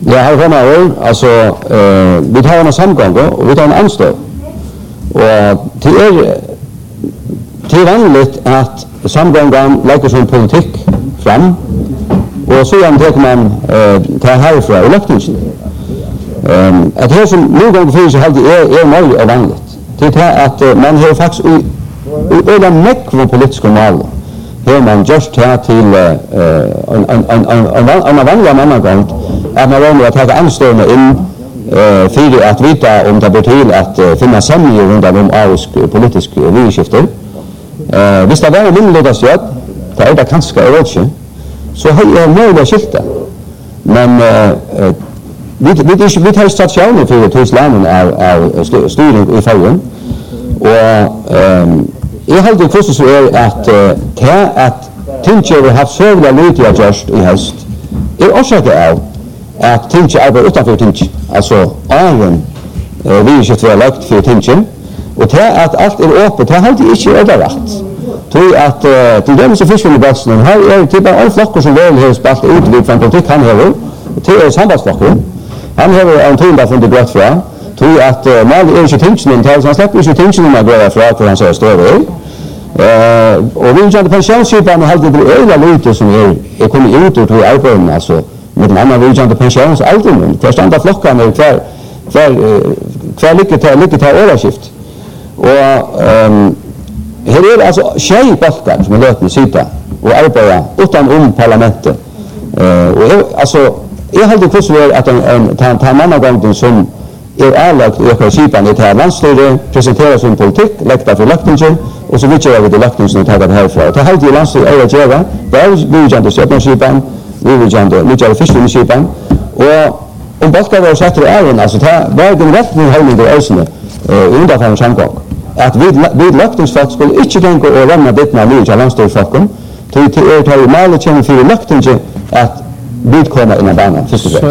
Ja, här kommer alltså vi tar en samgång och vi tar en anstånd. Och det är vanligt att samgången lägger sin politik fram och så tar man ta härifrån och löktingen. Att det som nu gånger finns är möjligt och vanligt. Det är att man har faktiskt i en politiska mål har man just här till en vanlig mannagång att man vill ta anstående in för att veta om det blir till att finna sämre runt om politisk regeringsskifte. Hvis det var minneligt stöd, det är det kanske inte, så har jag möjliga skifte. Men vi tar stationen för att Tyskland är styrning i färgen. Och jag har det kostat så är att Tinscher har haft sövliga lydiga just i höst. Är orsakar av att Tinscher arbetar utanför Tinscher. Alltså åren vi skiftet var lagt för Tinscher. Och det att allt är öppet, det har alltid inte överrätt. Tror att till dem som fiskar i bästen, här är typ av flockar som väl har spelat ut vid från politik han har. Det är sambandsflocken. Han har en tunda från det gott fra. Tror att man är inte Tinscher, men han släpper inte Tinscher när går fra för han säger större. Och vi kände pensionsskipan hade det öliga lite som är kommit ut och tog arbetet alltså med en annan vi kände pensionsaldern. För standa flockarna kvar lycka ta överskift. Och här är alltså tjej balkar som är löt med sitta och arbeta utan parlamentet. Och alltså jag hade kurser att en mannagång som är avlagt i ökade kipan i här landstyre, presenterar sin politik, lägger för löktingen och så vill jag det löktingen och tar det härifrån. Och det här är landstyre är att göra, där vi vill inte söka kipan, vi vill inte nyttja fiskkipan. Och om balkar var satt i även, alltså det var den rättning höjning i ösene undanför samgång. Att vid löktingsfolk skulle inte tänka och lämna bitna nya landstyrfolken till att ta i malet känner för löktingen att vidkomma innan banan.